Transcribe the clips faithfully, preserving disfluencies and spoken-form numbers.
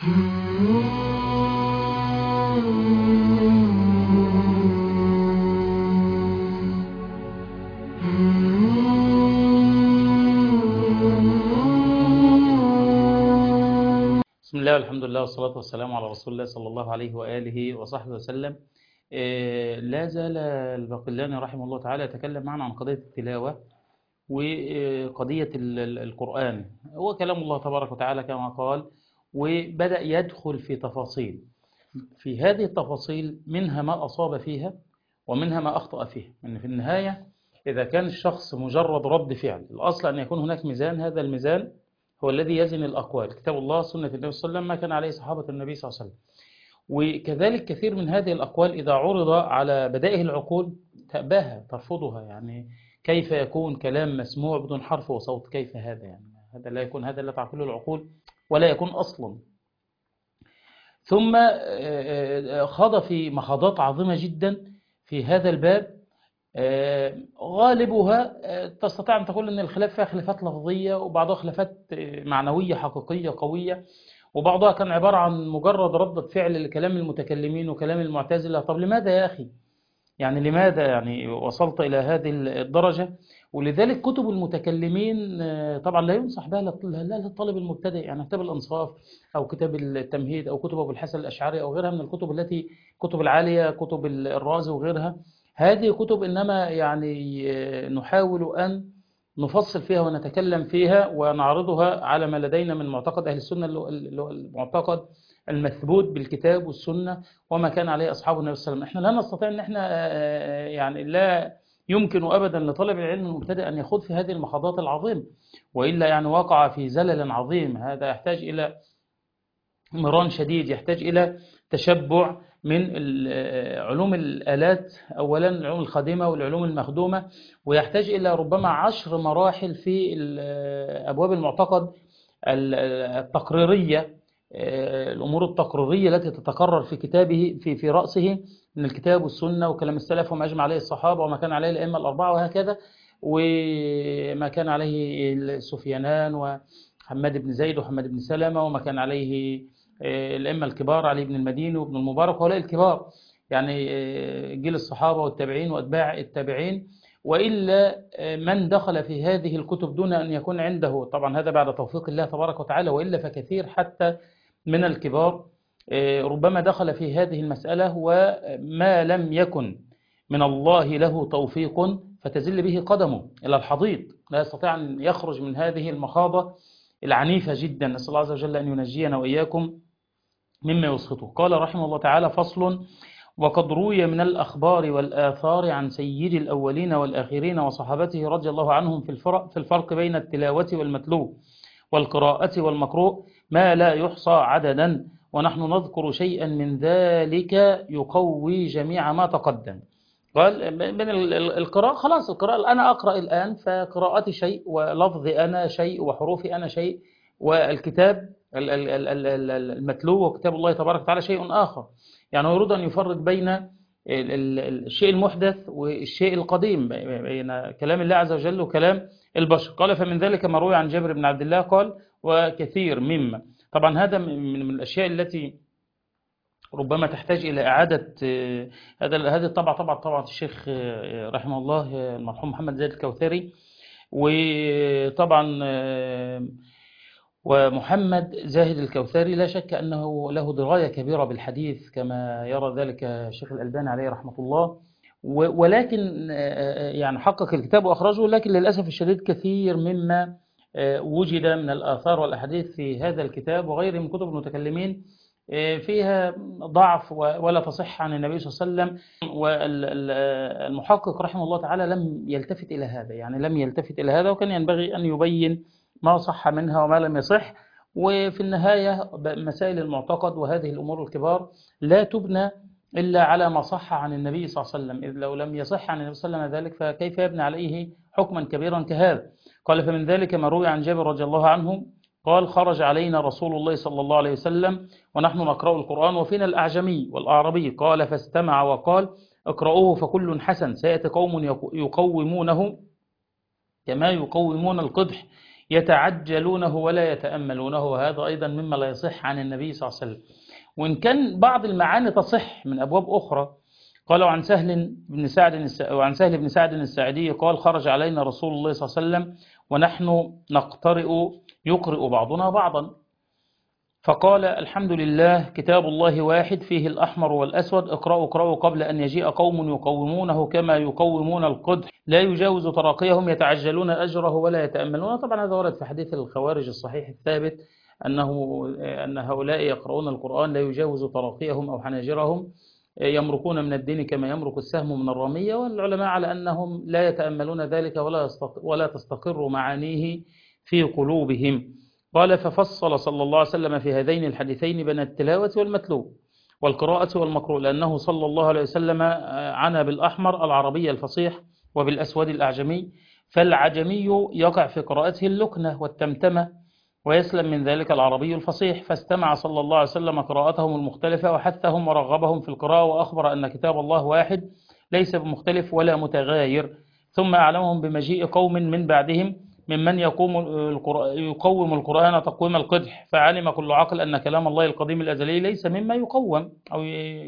بسم الله والحمد لله والصلاة والسلام على رسول الله صلى الله عليه وآله وصحبه وسلم. آه، لا زال الباقلاني رحمه الله تعالى يتكلم معنا عن قضية التلاوة وقضية ال- ال- القرآن. هو كلام الله تبارك وتعالى كما قال، وبدأ يدخل في تفاصيل. في هذه التفاصيل منها ما أصاب فيها ومنها ما أخطأ فيها. يعني في النهاية إذا كان الشخص مجرد رد فعل، الأصل أن يكون هناك ميزان، هذا الميزان هو الذي يزن الأقوال، كتاب الله سنة النبي صلى الله عليه وسلم، ما كان عليه صحابة النبي صلى الله عليه وسلم. وكذلك كثير من هذه الأقوال إذا عرض على بدائه العقول تأباها، ترفضها. يعني كيف يكون كلام مسموع بدون حرف وصوت؟ كيف هذا؟ يعني هذا لا يكون، هذا لا تعقله العقول ولا يكون أصلا. ثم خاض في مخاضات عظيمة جدا في هذا الباب. غالبها تستطيع أن تقول أن الخلاف فيها خلافات لفظية، وبعضها خلافات معنوية حقيقية قوية، وبعضها كان عبارة عن مجرد ردة فعل لكلام المتكلمين وكلام المعتزلة. طب لماذا يا أخي؟ يعني لماذا يعني وصلت إلى هذه الدرجة؟ ولذلك كتب المتكلمين طبعا لا ينصح بها لا للطالب المبتدئ، يعني كتاب الأنصاف أو كتاب التمهيد أو كتب أبو الحسن الأشعري أو غيرها من الكتب التي كتب العالية، كتب الرازي وغيرها. هذه كتب إنما يعني نحاول أن نفصل فيها ونتكلم فيها ونعرضها على ما لدينا من معتقد أهل السنة، اللي هو المعتقد المثبوت بالكتاب والسنة وما كان عليه أصحاب النبي صلى الله عليه وسلم. احنا لا نستطيع أن احنا يعني لا يمكن أبدا لطالب العلم المبتدئ أن يخوض في هذه المخاضات العظيمة، وإلا يعني وقع في زلل عظيم. هذا يحتاج إلى مران شديد، يحتاج إلى تشبع من علوم الآلات، أولا العلوم الخادمة والعلوم المخدومة، ويحتاج إلى ربما عشر مراحل في أبواب المعتقد التقريرية، الأمور التقريرية التي تتقرر في كتابه في في رأسه من الكتاب والسنة وكلام السلف وما أجمع عليه الصحابة وما كان عليه الأئمة الأربعة وهكذا، وما كان عليه السفيانان وحماد بن زيد وحماد بن سلمة، وما كان عليه الأئمة الكبار علي بن المديني وابن المبارك وهؤلاء الكبار، يعني جيل الصحابة والتابعين وأتباع التابعين. وإلا من دخل في هذه الكتب دون أن يكون عنده، طبعا هذا بعد توفيق الله تبارك وتعالى، وإلا فكثير حتى من الكبار ربما دخل في هذه المسألة وما لم يكن من الله له توفيق فتزل به قدمه إلى الحضيض، لا يستطيع أن يخرج من هذه المخاضة العنيفة جدا. نسأل الله عز وجل أن ينجينا وإياكم مما يسخطه. قال رحمه الله تعالى: فصل: وقد روي من الأخبار والآثار عن سيد الأولين والآخرين وصحابته رضي الله عنهم في الفرق, في الفرق بين التلاوة والمتلو والقراءة والمقروء ما لا يحصى عددا، ونحن نذكر شيئا من ذلك يقوي جميع ما تقدم. قال من القراءة خلاص، القراءة أنا أقرأ الآن، فقراءتي شيء ولفظي أنا شيء وحروفي أنا شيء، والكتاب المتلو وكتاب الله تبارك وتعالى شيء آخر. يعني يريد أن يفرق بين الشيء المحدث والشيء القديم، بين كلام الله عز وجل وكلام البشر. قال: فمن ذلك ما روي عن جابر بن عبد الله قال: وكثير مما. طبعا هذا من الأشياء التي ربما تحتاج إلى إعادة هذا هذه الطبعة، طبعا طبعة الشيخ رحمه الله المرحوم محمد زايد الكوثري، وطبعا ومحمد زاهد الكوثري لا شك أنه له دراية كبيرة بالحديث كما يرى ذلك الشيخ الألباني عليه رحمة الله، ولكن يعني حقق الكتاب وأخرجه، لكن للأسف الشديد كثير مما وجد من الآثار والأحاديث في هذا الكتاب وغيره من كتب المتكلمين فيها ضعف ولا تصح عن النبي صلى الله عليه وسلم. والمحقق رحمه الله تعالى لم يلتفت إلى هذا، يعني لم يلتفت إلى هذا، وكان ينبغي أن يبين ما صح منها وما لم يصح. وفي النهاية مسائل المعتقد وهذه الأمور الكبار لا تبنى إلا على ما صح عن النبي صلى الله عليه وسلم، إذ لو لم يصح عن النبي صلى الله عليه وسلم ذلك فكيف يبنى عليه حكما كبيرا كهذا. قال: فمن ذلك ما روي عن جابر رضي الله عنه قال: خرج علينا رسول الله صلى الله عليه وسلم ونحن نقرأ القرآن وفينا الأعجمي والأعربي، قال: فاستمع وقال: اقرأوه فكل حسن، سيأتي قوم يقومونه كما يقومون القدح، يتعجلونه ولا يتأملونه، وهذا أيضا مما لا يصح عن النبي صلى الله عليه وسلم. وإن كان بعض المعاني تصح من أبواب أخرى. قالوا عن سهل بن سعد الس... وعن سهل بن سعد الساعدي قال: خرج علينا رسول الله صلى الله عليه وسلم ونحن نقترئ يقرئ بعضنا بعضا، فقال: الحمد لله، كتاب الله واحد فيه الأحمر والأسود، اقرأوا اقرأوا قبل أن يجيء قوم يقومونه كما يقومون القدح، لا يجاوز تراقيهم، يتعجلون أجره ولا يتأملون. طبعا هذا ورد في حديث الخوارج الصحيح الثابت أنه أن هؤلاء يقرؤون القرآن لا يجاوز تراقيهم أو حناجرهم، يمرقون من الدين كما يمرق السهم من الرمية. والعلماء على أنهم لا يتأملون ذلك ولا ولا تستقر معانيه في قلوبهم. قال: ففصل صلى الله عليه وسلم في هذين الحديثين بين التلاوة والمتلو والقراءة والمقروء، لأنه صلى الله عليه وسلم عنى بالأحمر العربي الفصيح وبالأسود الأعجمي، فالعجمي يقع في قراءته اللكنة والتمتمة ويسلم من ذلك العربي الفصيح. فاستمع صلى الله عليه وسلم قراءتهم المختلفة وحثهم ورغبهم في القراءة، وأخبر أن كتاب الله واحد ليس بمختلف ولا متغاير، ثم أعلمهم بمجيء قوم من بعدهم ممن يقوم يقوم القرآن تقويم القدح، فعلم كل عاقل أن كلام الله القديم الأزلي ليس مما يقوم أو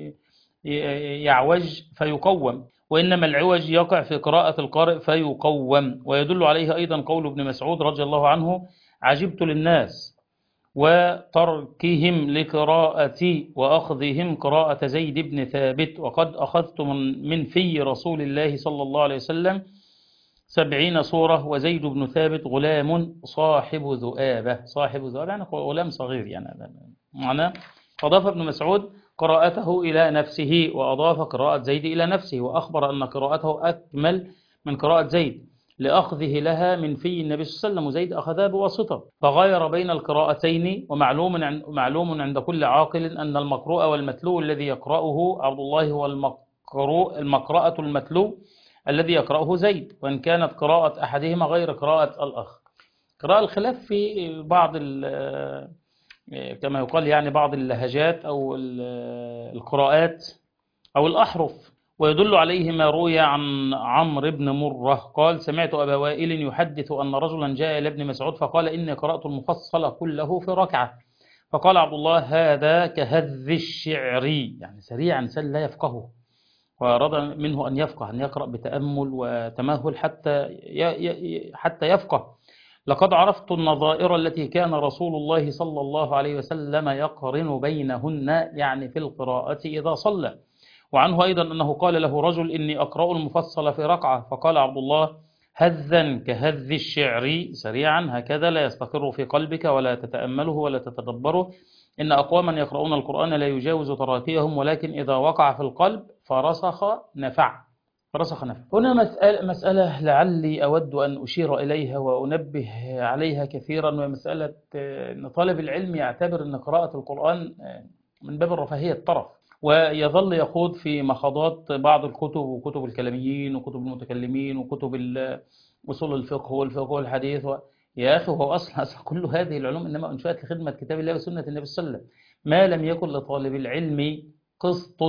يعوج فيقوم، وإنما العوج يقع في قراءة القارئ فيقوم. ويدل عليه أيضا قول ابن مسعود رضي الله عنه: عجبت للناس وتركهم لقراءتي وأخذهم قراءة زيد بن ثابت، وقد أخذت من في رسول الله صلى الله عليه وسلم سبعين صورة، وزيد بن ثابت غلام صاحب ذؤابة. صاحب ذؤابة يعني غلام صغير يعني معناه. أضاف ابن مسعود قراءته إلى نفسه، وأضاف قراءة زيد إلى نفسه، وأخبر أن قراءته أكمل من قراءة زيد لأخذه لها من في النبي صلى الله عليه وسلم، وزيد أخذها بواسطة، فغير بين القراءتين. ومعلوم عند معلوم عند كل عاقل أن المقروء والمتلو الذي يقرأه عبد الله هو المقروء المقرأة المتلو الذي يقرأه زيد، وإن كانت قراءة أحدهما غير قراءة الأخ. قراءة الخلاف في بعض كما يقال يعني بعض اللهجات أو القراءات أو الأحرف. ويدل عليه ما روي عن عمرو بن مرة قال: سمعت أبا وائل يحدث أن رجلا جاء إلى ابن مسعود فقال: إني قرأت المفصل كله في ركعة. فقال عبد الله: هذا كهذ الشعر، يعني سريعا سل لا يفقهه، وأراد منه أن يفقه، أن يقرأ بتأمل وتمهل حتى حتى يفقه. لقد عرفت النظائر التي كان رسول الله صلى الله عليه وسلم يقرن بينهن، يعني في القراءة إذا صلى. وعنه أيضا أنه قال له رجل: إني أقرأ المفصل في ركعة. فقال عبد الله: هذا كهذ الشعر، سريعا هكذا لا يستقر في قلبك ولا تتأمله ولا تتدبره. إن أقواما يقرؤون القرآن لا يجاوز تراقيهم، ولكن إذا وقع في القلب فرسخ نفع فرسخ نفع. هنا مسألة, مسألة لعلي أود أن أشير إليها وأنبه عليها كثيرا، ومسألة أن طالب العلم يعتبر أن قراءة القرآن من باب الرفاهية الطرف، ويظل يخوض في مخاضات بعض الكتب وكتب الكلاميين وكتب المتكلمين وكتب أصول الفقه والفقه والحديث و... يا أخي هو أصلا, أصلا كل هذه العلوم إنما أنشأت لخدمة كتاب الله وسنة النبي صلى الله عليه وسلم. ما لم يكن لطالب العلم قسط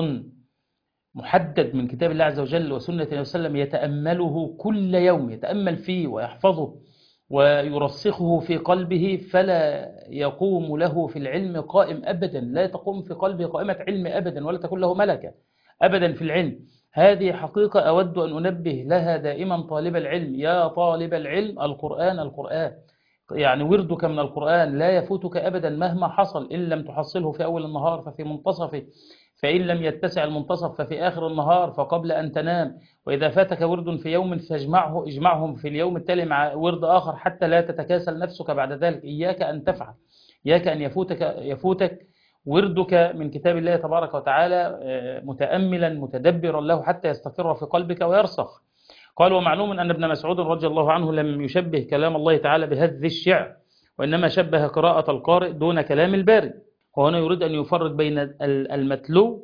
محدد من كتاب الله عز وجل وسنة النبي صلى الله عليه وسلم يتأمله كل يوم، يتأمل فيه ويحفظه ويرسخه في قلبه، فلا يقوم له في العلم قائم أبدا، لا تقوم في قلبه قائمة علم أبدا، ولا تكون له ملكة أبدا في العلم. هذه حقيقة أود أن أنبه لها دائما طالب العلم. يا طالب العلم، القرآن القرآن يعني وردك من القرآن لا يفوتك أبدا مهما حصل. إن لم تحصله في أول النهار ففي منتصفه، فإن لم يتسع المنتصف ففي آخر النهار فقبل أن تنام. وإذا فاتك ورد في يوم فاجمعه اجمعهم في اليوم التالي مع ورد آخر حتى لا تتكاسل نفسك بعد ذلك. إياك أن تفعل، إياك أن يفوتك يفوتك وردك من كتاب الله تبارك وتعالى متأملا متدبرا له حتى يستقر في قلبك ويرسخ. قال: ومعلوم أن ابن مسعود رضي الله عنه لم يشبه كلام الله تعالى بهذ الشعر، وإنما شبه قراءة القارئ دون كلام الباري. وهنا يريد أن يفرق بين المتلو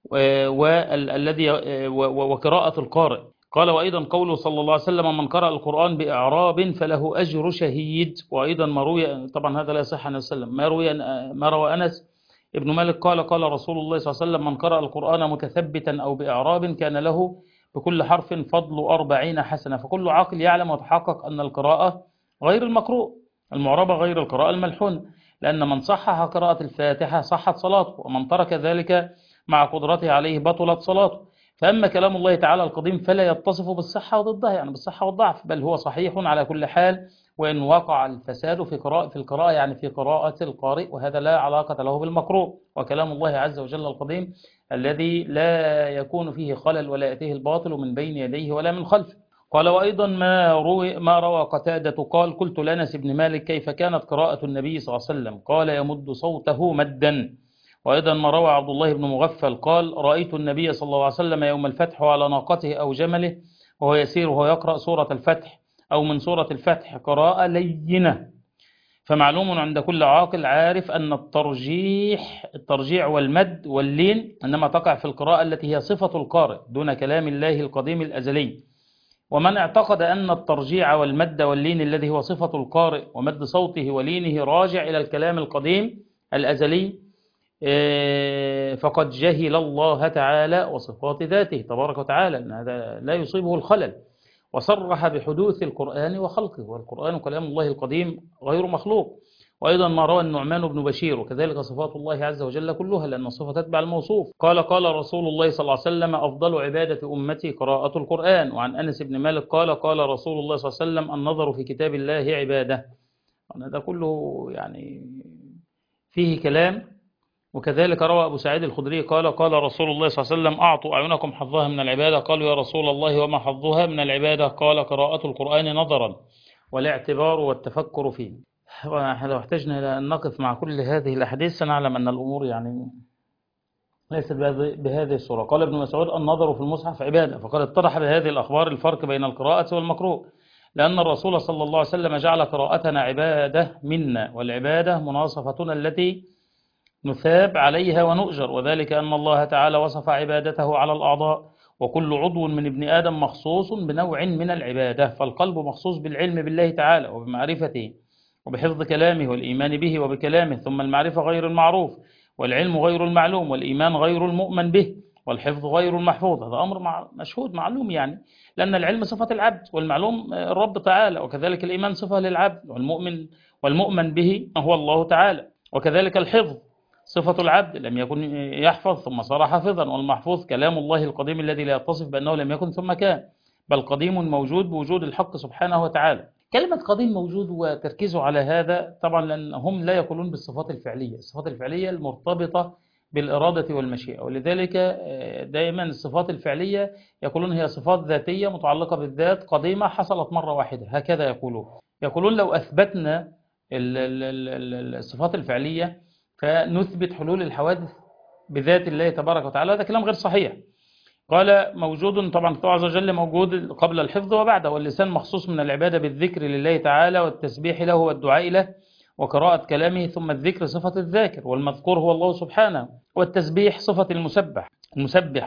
والذي وقراءة القارئ. قال: وأيضا قوله صلى الله عليه وسلم: من قرأ القرآن بإعراب فله أجر شهيد. وأيضا ما روي، طبعا هذا لا يصح عن وسلم، ما روي ما روى أنس ابن مالك قال: قال رسول الله صلى الله عليه وسلم: من قرأ القرآن متثبتا أو بإعراب كان له بكل حرف فضل أربعين حسنة. فكل عاقل يعلم وتحقق أن القراءة غير المقروء، المعربة غير القراءة الملحونة، لأن من صحح قراءة الفاتحة صحت صلاته، ومن ترك ذلك مع قدرته عليه بطلت صلاته. فأما كلام الله تعالى القديم فلا يتصف بالصحة وضدها، يعني بالصحة والضعف، بل هو صحيح على كل حال، وإن وقع الفساد في قراءة في القراءة يعني في قراءة القارئ، وهذا لا علاقة له بالمقروء. وكلام الله عز وجل القديم الذي لا يكون فيه خلل ولا يأتيه الباطل من بين يديه ولا من خلفه. قال وأيضا ما روي ما روى قتادة قال قلت لأنس بن مالك كيف كانت قراءة النبي صلى الله عليه وسلم؟ قال يمد صوته مدا. وأيضا ما روى عبد الله بن مغفل قال رأيت النبي صلى الله عليه وسلم يوم الفتح على ناقته أو جمله وهو يسير وهو يقرأ سورة الفتح أو من سورة الفتح قراءة لينة. فمعلوم عند كل عاقل عارف أن الترجيح الترجيع والمد واللين إنما تقع في القراءة التي هي صفة القارئ دون كلام الله القديم الأزلي. ومن اعتقد أن الترجيع والمد واللين الذي هو صفة القارئ ومد صوته ولينه راجع إلى الكلام القديم الأزلي فقد جهل الله تعالى وصفات ذاته تبارك وتعالى، أن هذا لا يصيبه الخلل، وصرح بحدوث القرآن وخلقه، والقرآن كلام الله القديم غير مخلوق. وأيضا ما روى النعمان بن بشير وكذلك صفات الله عز وجل كلها، لأن الصفة تتبع الموصوف. قال قال رسول الله صلى الله عليه وسلم أفضل عبادة أمتي قراءة القرآن. وعن أنس بن مالك قال قال رسول الله صلى الله عليه وسلم النظر في كتاب الله عبادة. هذا كله يعني فيه كلام. وكذلك روى أبو سعيد الخدري قال قال رسول الله صلى الله عليه وسلم أعطوا أعينكم حظها من العبادة. قالوا يا رسول الله وما حظها من العبادة؟ قال قراءة القرآن نظرا والاعتبار والتفكر فيه. لو احتجنا إلى أن نقف مع كل هذه الأحاديث سنعلم أن الأمور يعني ليست بهذه الصورة. قال ابن مسعود النظر في المصحف عبادة، فقد اتضح بهذه الأخبار الفرق بين القراءة والمقروء، لأن الرسول صلى الله عليه وسلم جعل قراءتنا عبادة منا، والعبادة مناصفتنا التي نثاب عليها ونؤجر، وذلك أن الله تعالى وصف عبادته على الأعضاء، وكل عضو من ابن آدم مخصوص بنوع من العبادة. فالقلب مخصوص بالعلم بالله تعالى وبمعرفته وبحفظ كلامه والإيمان به وبكلامه، ثم المعرفة غير المعروف، والعلم غير المعلوم، والإيمان غير المؤمن به، والحفظ غير المحفوظ. هذا أمر مشهود معلوم، يعني لأن العلم صفة العبد والمعلوم الرب تعالى، وكذلك الإيمان صفة للعبد، والمؤمن والمؤمن به هو الله تعالى، وكذلك الحفظ صفة العبد لم يكن يحفظ ثم صار حافظا، والمحفوظ كلام الله القديم الذي لا يتصف بأنه لم يكن ثم كان، بل قديم موجود بوجود الحق سبحانه وتعالى. كلمة قديم موجود وتركيزه على هذا طبعا لأن هم لا يقولون بالصفات الفعلية، الصفات الفعلية المرتبطة بالإرادة والمشيئة، ولذلك دائما الصفات الفعلية يقولون هي صفات ذاتية متعلقة بالذات قديمة حصلت مرة واحدة، هكذا يقولون. يقولون لو أثبتنا الصفات الفعلية فنثبت حلول الحوادث بذات الله تبارك وتعالى، هذا كلام غير صحيح. قال موجود طبعا الله عز وجل موجود قبل الحفظ وبعده، واللسان مخصوص من العبادة بالذكر لله تعالى والتسبيح له والدعاء له وقراءة كلامه، ثم الذكر صفة الذاكر، والمذكور هو الله سبحانه، والتسبيح صفة المسبح المسبح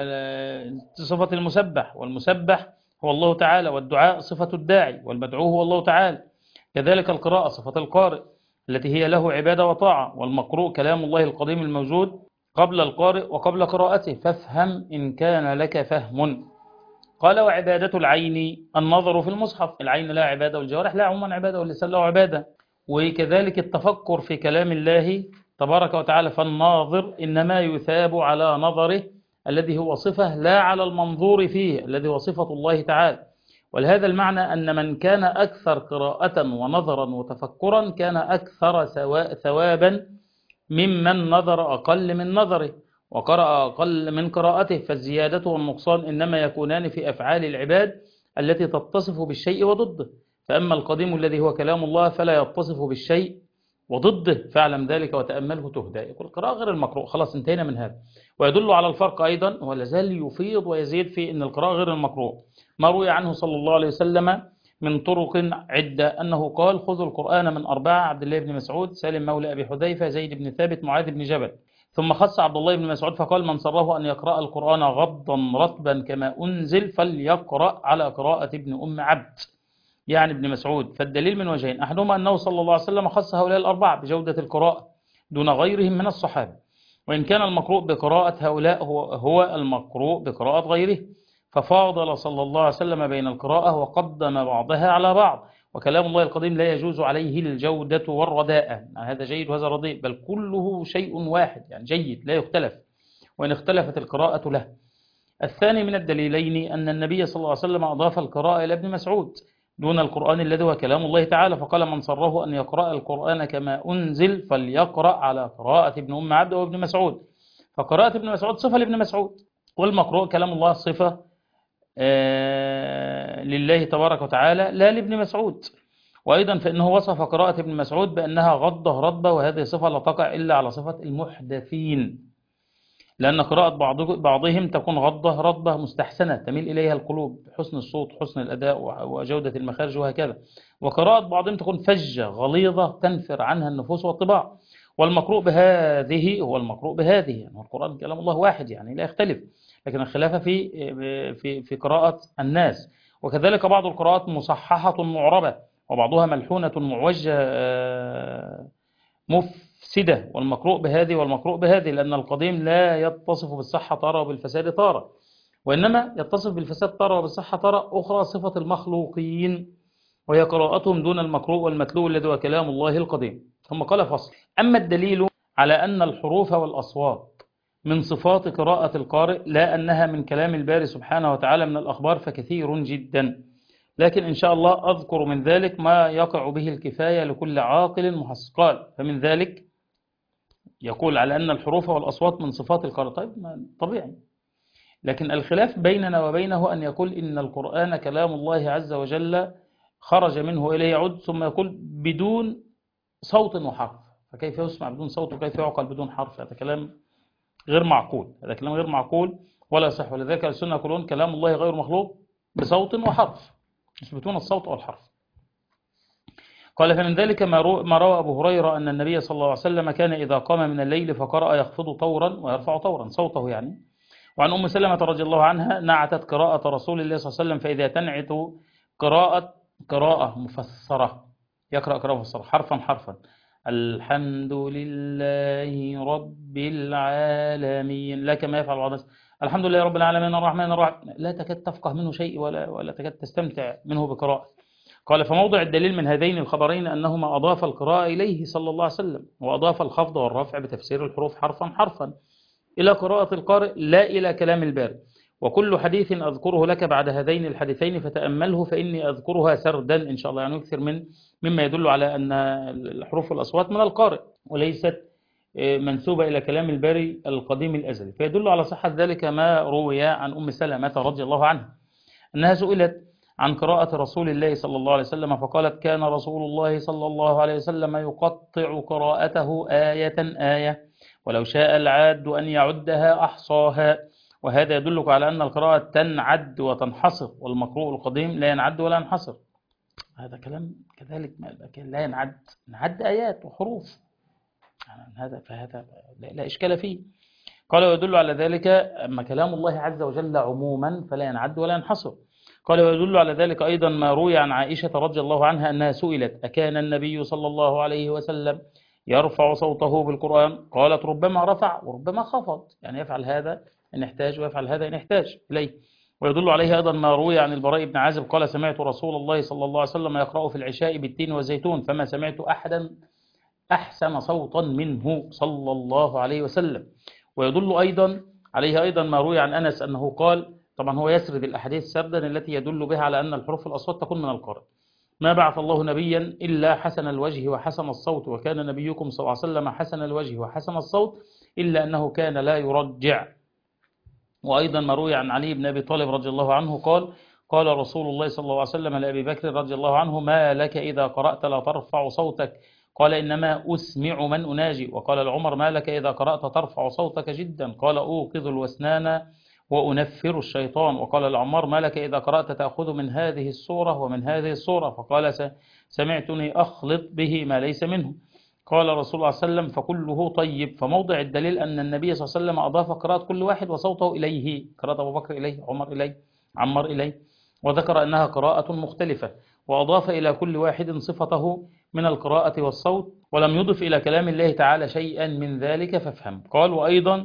وصفة المسبح والمسبح هو الله تعالى، والدعاء صفة الداعي والمدعو هو الله تعالى، كذلك القراءة صفة القارئ التي هي له عبادة وطاعة، والمقروء كلام الله القديم الموجود قبل القارئ وقبل قراءته، فافهم إن كان لك فهم. قال وعبادة العين النظر في المصحف، العين لا عبادة والجوارح لا عموما عبادة واللسان له عبادة، وكذلك التفكر في كلام الله تبارك وتعالى، فالناظر إنما يثاب على نظره الذي هو صفة لا على المنظور فيه الذي هو صفة الله تعالى. ولهذا المعنى أن من كان أكثر قراءة ونظرا وتفكرا كان أكثر ثوابا ممن نظر أقل من نظره وقرأ أقل من قراءته، فالزيادة والنقصان إنما يكونان في أفعال العباد التي تتصف بالشيء وضده، فأما القديم الذي هو كلام الله فلا يتصف بالشيء وضده، فاعلم ذلك وتأمله تهدى. يقول القراءة غير المقروء، خلاص انتهينا من هذا. ويدل على الفرق أيضا ولا زال يفيض ويزيد في أن القراءة غير المقروء ما روي عنه صلى الله عليه وسلم من طرق عدة أنه قال خذوا القرآن من أربعة: عبد الله بن مسعود، سالم مولى أبي حذيفة، زيد بن ثابت، معاذ بن جبل. ثم خص عبد الله بن مسعود فقال من سره أن يقرأ القرآن غضا رطبا كما أنزل فليقرأ على قراءة ابن أم عبد، يعني ابن مسعود. فالدليل من وجهين: أحدهما أنه صلى الله عليه وسلم خص هؤلاء الأربعة بجودة القراءة دون غيرهم من الصحابة، وإن كان المقروء بقراءة هؤلاء هو, هو المقروء بقراءة غيره، ففاضل صلى الله عليه وسلم بين القراءة وقدم بعضها على بعض، وكلام الله القديم لا يجوز عليه الجودة والرداءة، هذا جيد وهذا رديء، بل كله شيء واحد يعني جيد لا يختلف وإن اختلفت القراءة له. الثاني من الدليلين أن النبي صلى الله عليه وسلم أضاف القراءة إلى ابن مسعود دون القرآن الذي هو كلام الله تعالى، فقال من سره أن يقرأ القرآن كما أنزل فليقرأ على قراءة ابن أم عبد وابن مسعود، فقراءة ابن مسعود صفة لابن مسعود، والمقروء كلام الله صفة آه لله تبارك وتعالى لا لابن مسعود. وأيضا فإنه وصف قراءة ابن مسعود بأنها غضة رطبة، وهذه صفة لا تقع إلا على صفة المحدثين، لأن قراءة بعضهم تكون غضة رطبة مستحسنة تميل إليها القلوب، حسن الصوت حسن الأداء وجودة المخارج وهكذا، وقراءة بعضهم تكون فجة غليظة تنفر عنها النفوس والطباع. والمقروء بهذه هو المقروء بهذه، يعني القرآن كلام الله واحد يعني لا يختلف، لكن الخلاف في في في قراءة الناس. وكذلك بعض القراءات مصححة معربة، وبعضها ملحونة معوجة مفسدة، والمقروء بهذه والمقروء بهذه، لأن القديم لا يتصف بالصحة تارة وبالفساد تارة، وإنما يتصف بالفساد تارة وبالصحة تارة أخرى، صفة المخلوقين، وهي قراءتهم دون المقروء والمتلو الذي هو كلام الله القديم. ثم قال فصل: أما الدليل على أن الحروف والأصوات من صفات قراءة القارئ لا أنها من كلام الباري سبحانه وتعالى من الأخبار فكثير جدا، لكن إن شاء الله أذكر من ذلك ما يقع به الكفاية لكل عاقل محص. قال: فمن ذلك يقول على أن الحروف والأصوات من صفات القارئ. طيب طبيعي، لكن الخلاف بيننا وبينه أن يقول إن القرآن كلام الله عز وجل خرج منه إليه يعود، ثم يقول بدون صوت وحرف، فكيف يسمع بدون صوت وكيف يعقل بدون حرف؟ هذا كلام غير معقول، هذا كلام غير معقول ولا صح. ولذلك السنة يقولون كلام الله غير مخلوق بصوت وحرف، يثبتون الصوت والحرف. قال: فمن ذلك ما روى أبو هريرة أن النبي صلى الله عليه وسلم كان إذا قام من الليل فقرأ يخفض طورا ويرفع طورا صوته يعني. وعن أم سلمة رضي الله عنها نعتت قراءة رسول الله صلى الله عليه وسلم، فإذا تنعت قراءة قراءة مفسرة يقرأ قراءة مفسرة حرفا حرفا: الحمد لله رب العالمين، لا كما يفعل بعض الناس الحمد لله رب العالمين الرحمن الرحيم، لا تكاد تفقه منه شيء ولا ولا تكاد تستمتع منه بقراءة. قال: فموضع الدليل من هذين الخبرين أنهما أضاف القراءة إليه صلى الله عليه وسلم، وأضاف الخفض والرفع بتفسير الحروف حرفا حرفا إلى قراءة القارئ لا إلى كلام البارئ. وكل حديث أذكره لك بعد هذين الحديثين فتأمله، فإني أذكرها سردا إن شاء الله، يعني يكثر من مما يدل على أن الحروف والأصوات من القارئ وليست منسوبة إلى كلام الباري القديم الأزلي. فيدل على صحة ذلك ما روي عن أم سلمة رضي الله عنها أنها سئلت عن قراءة رسول الله صلى الله عليه وسلم فقالت: كان رسول الله صلى الله عليه وسلم يقطع قراءته آية آية، ولو شاء العاد أن يعدها أحصاها. وهذا يدلك على أن القراءة تنعد وتنحصر، والمقروء القديم لا ينعد ولا ينحصر. هذا كلام كذلك لا ينعد، نعد آيات وحروف، يعني هذا فهذا لا إشكال فيه. قال: ويدل على ذلك أما كلام الله عز وجل عموما فلا ينعد ولا ينحصر. قال: ويدل على ذلك أيضا ما روي عن عائشة رضي الله عنها أنها سئلت: أكان النبي صلى الله عليه وسلم يرفع صوته بالقرآن؟ قالت: ربما رفع وربما خفض، يعني يفعل هذا إن احتاج ويفعل هذا إن احتاج إليه. ويدل عليه أيضا ما روي عن البراء بن عازب قال: سمعت رسول الله صلى الله عليه وسلم يقرأ في العشاء بالتين والزيتون، فما سمعت أحدا أحسن صوتا منه صلى الله عليه وسلم. ويدل أيضا عليه أيضا ما روي عن أنس أنه قال، طبعا هو يسرد الأحاديث سردا التي يدل بها على أن الحروف والأصوات تكون من القارئ: ما بعث الله نبيا إلا حسن الوجه وحسن الصوت، وكان نبيكم صلى الله عليه وسلم حسن الوجه وحسن الصوت إلا أنه كان لا يرجع. وأيضا ما روي عن علي بن أبي طالب رضي الله عنه قال: قال رسول الله صلى الله عليه وسلم لأبي بكر رضي الله عنه: ما لك إذا قرأت لا ترفع صوتك؟ قال: إنما أسمع من أناجي. وقال العمر: ما لك إذا قرأت ترفع صوتك جدا؟ قال: أوقظ الوسنان وأنفر الشيطان. وقال العمار: ما لك إذا قرأت تأخذ من هذه السورة ومن هذه السورة؟ فقال: سمعتني أخلط به ما ليس منه. قال رسول الله صلى الله عليه وسلم: فكله طيب. فموضع الدليل أن النبي صلى الله عليه وسلم أضاف قراءة كل واحد وصوته إليه، قراءة أبو بكر إليه، عمر إليه، عمار إليه، وذكر أنها قراءة مختلفة، وأضاف إلى كل واحد صفته من القراءة والصوت، ولم يضف إلى كلام الله تعالى شيئا من ذلك فافهم. قال: وأيضا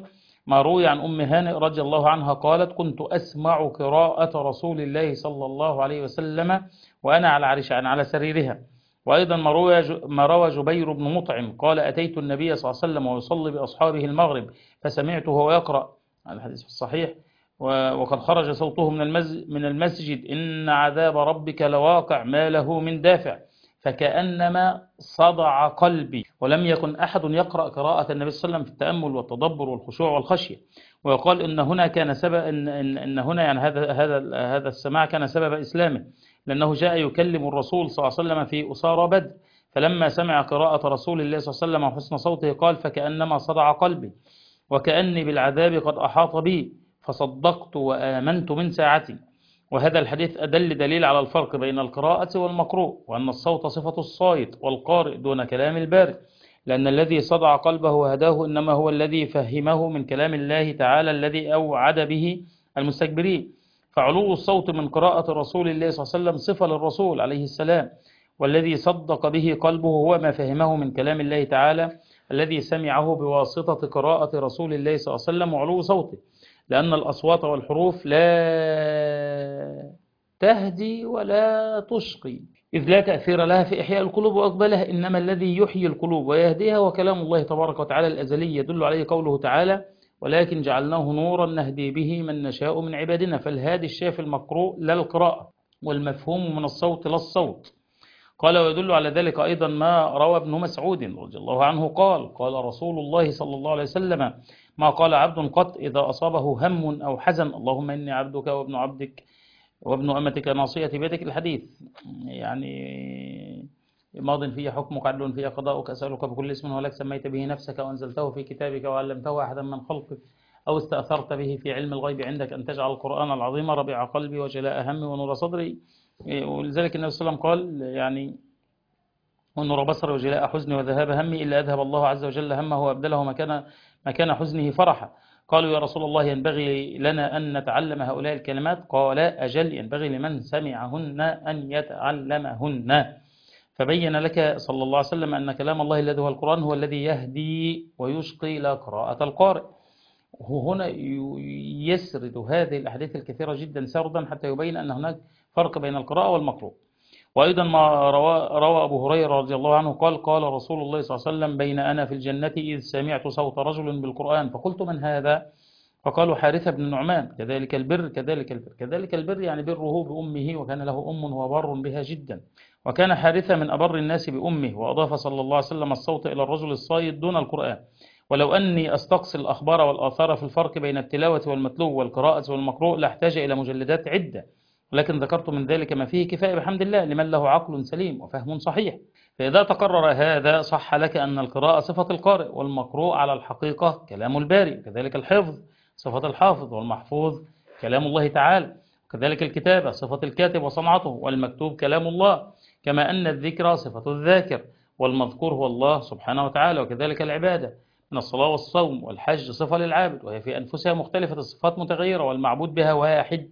ما روي عن أم هانئ رضي الله عنها قالت كنت أسمع قراءة رسول الله صلى الله عليه وسلم وأنا على عرش يعني على سريرها. وأيضا ما روى ما روى جبير بن مطعم قال أتيت النبي صلى الله عليه وسلم ويصلي بأصحابه المغرب فسمعته وهو يقرأ، الحديث في الصحيح، وقد خرج صوته من المسجد إن عذاب ربك لواقع ما له من دافع فكأنما صدع قلبي. ولم يكن أحد يقرأ قراءة النبي صلى الله عليه وسلم في التأمل والتدبر والخشوع والخشية. ويقال إن هنا كان سبب إن, إن, إن هنا يعني هذا هذا هذا السماع كان سبب إسلامه، لأنه جاء يكلم الرسول صلى الله عليه وسلم في أسارى بدر، فلما سمع قراءة رسول الله صلى الله عليه وسلم وحسن صوته قال فكأنما صدع قلبي وكأني بالعذاب قد أحاط بي فصدقت وآمنت من ساعتي. وهذا الحديث أدل دليل على الفرق بين القراءة والمقروء، وأن الصوت صفة الصائت والقارئ دون كلام البارئ، لأن الذي صدع قلبه وهداه إنما هو الذي فهمه من كلام الله تعالى الذي أوعد به المستكبرين. فعلو الصوت من قراءة رسول الله صلى الله عليه وسلم صفة للرسول عليه السلام، والذي صدق به قلبه هو ما فهمه من كلام الله تعالى الذي سمعه بواسطة قراءة رسول الله صلى الله عليه وسلم وعلو صوته، لأن الأصوات والحروف لا تهدي ولا تشقي، إذ لا تأثير لها في إحياء القلوب وأقبلها، إنما الذي يحيي القلوب ويهديها وكلام الله تبارك وتعالى الأزلي يدل عليه قوله تعالى ولكن جعلناه نورا نهدي به من نشاء من عبادنا. فالهادي الشافي المقروء لا القراءة، والمفهوم من الصوت لا الصوت. قال ويدل على ذلك أيضا ما روى ابن مسعود رضي الله عنه قال قال رسول الله صلى الله عليه وسلم ما قال عبد قط إذا أصابه هم أو حزن اللهم إني عبدك وابن عبدك وابن أمتك ناصية بيدك، الحديث يعني ماض فيه حكمك عدل فيه قضاؤك أسألك بكل اسم هو لك سميت به نفسك وأنزلته في كتابك وعلمته أحدا من خلقك أو استأثرت به في علم الغيب عندك أن تجعل القرآن العظيم ربيع قلبي وجلاء همي ونور صدري. ولذلك النبي صلى الله عليه وسلم قال يعني ونور بصري وجلاء حزني وذهاب همي إلا أذهب الله عز وجل همه وأبدله مكان مكان حزنه فرحا. قالوا يا رسول الله ينبغي لنا أن نتعلم هؤلاء الكلمات؟ قال أجل ينبغي لمن سمعهن أن يتعلمهن. فبين لك صلى الله عليه وسلم أن كلام الله الذي هو القرآن هو الذي يهدي ويشقي إلى قراءة القارئ. وهنا يسرد هذه الأحاديث الكثيرة جدا سردا حتى يبين أن هناك فرق بين القراءة والمقروء. وأيضا ما روى, روى أبو هريرة رضي الله عنه قال قال رسول الله صلى الله عليه وسلم بين أنا في الجنة إذ سمعت صوت رجل بالقرآن فقلت من هذا؟ فقالوا حارثة بن النعمان. كذلك البر كذلك البر كذلك البر يعني بره بأمه، وكان له أم وبر بها جدا، وكان حارثة من أبر الناس بأمه. وأضاف صلى الله عليه وسلم الصوت إلى الرجل الصايد دون القرآن. ولو أني أستقصي الأخبار والآثار في الفرق بين التلاوة والمتلو والقراءة والمقروء لاحتاج إلى مجلدات عدة، لكن ذكرت من ذلك ما فيه كفاية بحمد الله لمن له عقل سليم وفهم صحيح. فإذا تقرر هذا صح لك أن القراءة صفة القارئ والمقروء على الحقيقة كلام الباري، كذلك الحفظ صفة الحافظ والمحفوظ كلام الله تعالى، وكذلك الكتابة صفة الكاتب وصنعته، والمكتوب كلام الله، كما أن الذكر صفة الذاكر والمذكور هو الله سبحانه وتعالى. وكذلك العبادة من الصلاة والصوم والحج صفة للعابد، وهي في أنفسها مختلفة الصفات متغيرة، والمعبود بها واحد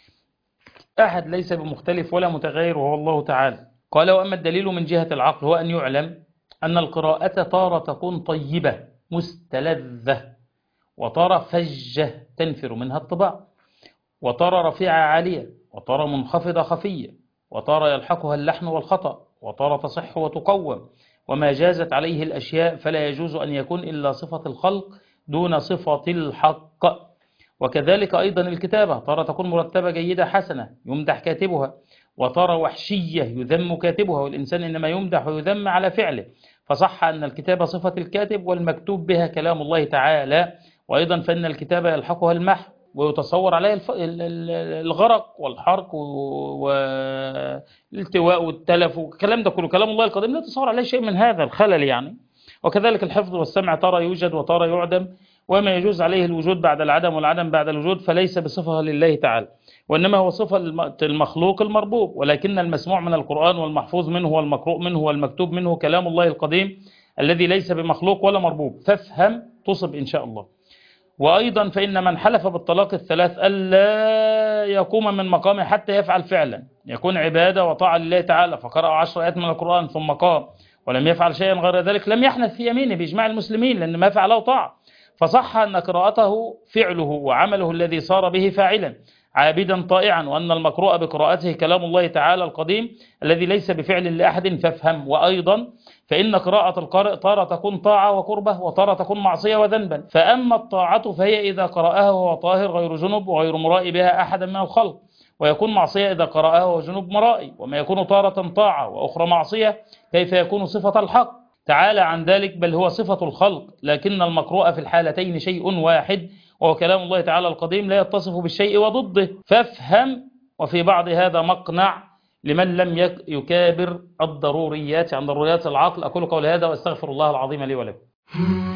أحد ليس بمختلف ولا متغير وهو الله تعالى. قال وأما الدليل من جهة العقل هو أن يعلم أن القراءة تارة تكون طيبة مستلذة، وتارة فجة تنفر منها الطباع، وتارة رفيعة عالية، وتارة منخفضة خفية، وتارة يلحقها اللحن والخطأ، وتارة تصح وتقوم. وما جازت عليه الأشياء فلا يجوز أن يكون إلا صفة الخلق دون صفة الحق. وكذلك أيضا الكتابة تارة تكون مرتبة جيدة حسنة يمدح كاتبها، وتارة وحشية يذم كاتبها، والإنسان إنما يمدح ويذم على فعله. فصح أن الكتابة صفة الكاتب والمكتوب بها كلام الله تعالى. وأيضا فإن الكتابة يلحقها المحو ويتصور عليه الغرق والحرق والالتواء والتلف والكلام ده كله كلام الله القديم لا يتصور عليه شيء من هذا الخلل يعني. وكذلك الحفظ والسمع ترى يوجد وترى يعدم، وما يجوز عليه الوجود بعد العدم والعدم بعد الوجود فليس بصفة لله تعالى، وإنما هو صفة المخلوق المربوب. ولكن المسموع من القرآن والمحفوظ منه والمقروء منه والمكتوب منه كلام الله القديم الذي ليس بمخلوق ولا مربوب. فافهم تصب إن شاء الله. وأيضا فإن من حلف بالطلاق الثلاث ألا يقوم من مقامه حتى يفعل فعلا يكون عبادة وطاعة لله تعالى، فقرأ عشر آيات من القرآن ثم قام ولم يفعل شيئا غير ذلك لم يحنث في يمينه بإجماع المسلمين، لأن ما فعله طاعة. فصح أن قراءته فعله وعمله الذي صار به فاعلا عابدا طائعا، وأن المقروء بقراءته كلام الله تعالى القديم الذي ليس بفعل لأحد فافهم. وأيضا فإن قراءة القارئ تارة تكون طاعة وقربة، وتارة تكون معصية وذنبا. فأما الطاعة فهي إذا قرأها وهو طاهر غير جنب وغير مرائي بها أحدا من الخلق، ويكون معصية إذا قرأها وهو جنب مرائي. وما يكون تارة طاعة وأخرى معصية كيف يكون صفة الحق تعالى عن ذلك، بل هو صفة الخلق. لكن المقروء في الحالتين شيء واحد، وهو كلام الله تعالى القديم لا يتصف بالشيء وضده، فافهم. وفي بعض هذا مقنع لمن لم يكابر الضروريات عن ضروريات العقل. أقول قولي هذا وأستغفر الله العظيم لي ولكم.